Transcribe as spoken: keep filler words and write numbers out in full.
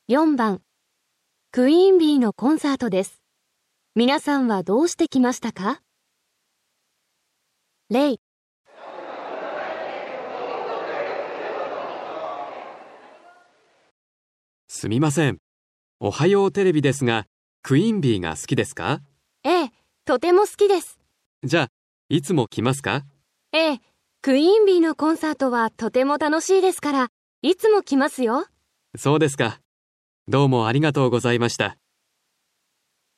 よんばん、クイーンビーのコンサートです。皆さんはどうして来ましたか？レイ。 すみません。おはようテレビですが、クイーンビーが好きですか？ ええ、とても好きです。 じゃあ、いつも来ますか？ ええ、クイーンビーのコンサートはとても楽しいですから、いつも来ますよ。 そうですか。どうもありがとうございました。